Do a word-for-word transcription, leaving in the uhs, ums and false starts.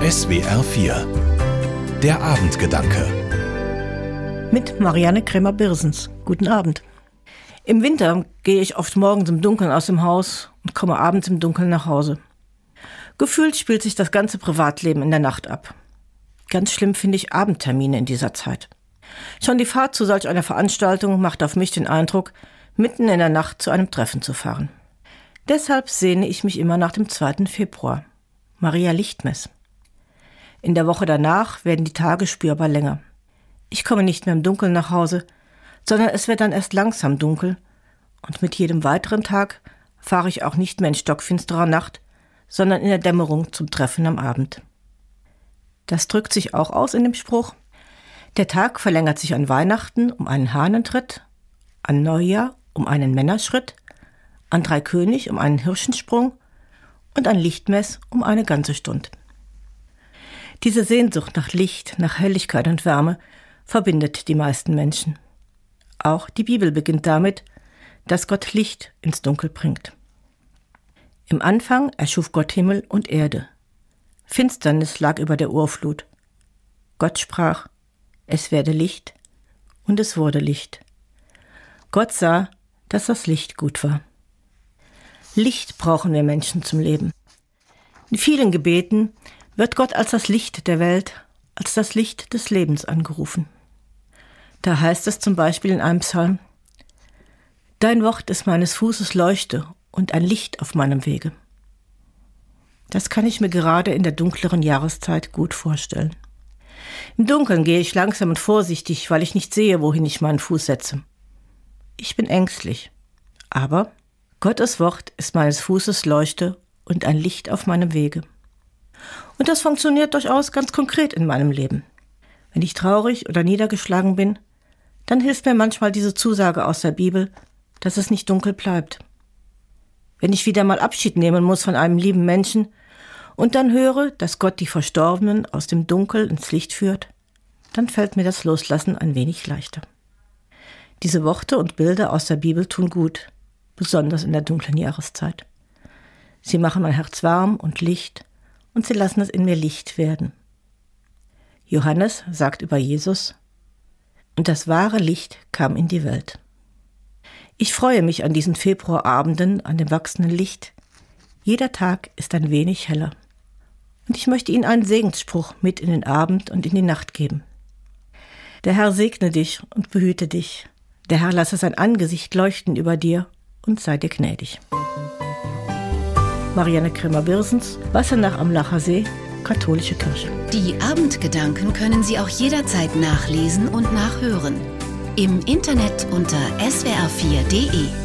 S W R vier. Der Abendgedanke. Mit Marianne Krämer-Birsens. Guten Abend. Im Winter gehe ich oft morgens im Dunkeln aus dem Haus und komme abends im Dunkeln nach Hause. Gefühlt spielt sich das ganze Privatleben in der Nacht ab. Ganz schlimm finde ich Abendtermine in dieser Zeit. Schon die Fahrt zu solch einer Veranstaltung macht auf mich den Eindruck, mitten in der Nacht zu einem Treffen zu fahren. Deshalb sehne ich mich immer nach dem zweiten Februar. Maria Lichtmess. In der Woche danach werden die Tage spürbar länger. Ich komme nicht mehr im Dunkeln nach Hause, sondern es wird dann erst langsam dunkel. Und mit jedem weiteren Tag fahre ich auch nicht mehr in stockfinsterer Nacht, sondern in der Dämmerung zum Treffen am Abend. Das drückt sich auch aus in dem Spruch: Der Tag verlängert sich an Weihnachten um einen Hahnentritt, an Neujahr um einen Männerschritt, an Dreikönig um einen Hirschensprung und an Lichtmess um eine ganze Stund. Diese Sehnsucht nach Licht, nach Helligkeit und Wärme verbindet die meisten Menschen. Auch die Bibel beginnt damit, dass Gott Licht ins Dunkel bringt. Im Anfang erschuf Gott Himmel und Erde. Finsternis lag über der Urflut. Gott sprach: Es werde Licht, und es wurde Licht. Gott sah, dass das Licht gut war. Licht brauchen wir Menschen zum Leben. In vielen Gebeten wird Gott als das Licht der Welt, als das Licht des Lebens angerufen. Da heißt es zum Beispiel in einem Psalm: Dein Wort ist meines Fußes Leuchte und ein Licht auf meinem Wege. Das kann ich mir gerade in der dunkleren Jahreszeit gut vorstellen. Im Dunkeln gehe ich langsam und vorsichtig, weil ich nicht sehe, wohin ich meinen Fuß setze. Ich bin ängstlich, aber Gottes Wort ist meines Fußes Leuchte und ein Licht auf meinem Wege. Und das funktioniert durchaus ganz konkret in meinem Leben. Wenn ich traurig oder niedergeschlagen bin, dann hilft mir manchmal diese Zusage aus der Bibel, dass es nicht dunkel bleibt. Wenn ich wieder mal Abschied nehmen muss von einem lieben Menschen und dann höre, dass Gott die Verstorbenen aus dem Dunkel ins Licht führt, dann fällt mir das Loslassen ein wenig leichter. Diese Worte und Bilder aus der Bibel tun gut, besonders in der dunklen Jahreszeit. Sie machen mein Herz warm und Licht und sie lassen es in mir Licht werden. Johannes sagt über Jesus: Und das wahre Licht kam in die Welt. Ich freue mich an diesen Februarabenden, an dem wachsenden Licht. Jeder Tag ist ein wenig heller. Und ich möchte Ihnen einen Segensspruch mit in den Abend und in die Nacht geben. Der Herr segne dich und behüte dich. Der Herr lasse sein Angesicht leuchten über dir und sei dir gnädig. Marianne Krämer-Birsens, Wassenach am Lacher See, Katholische Kirche. Die Abendgedanken können Sie auch jederzeit nachlesen und nachhören. Im Internet unter S W R vier punkt de.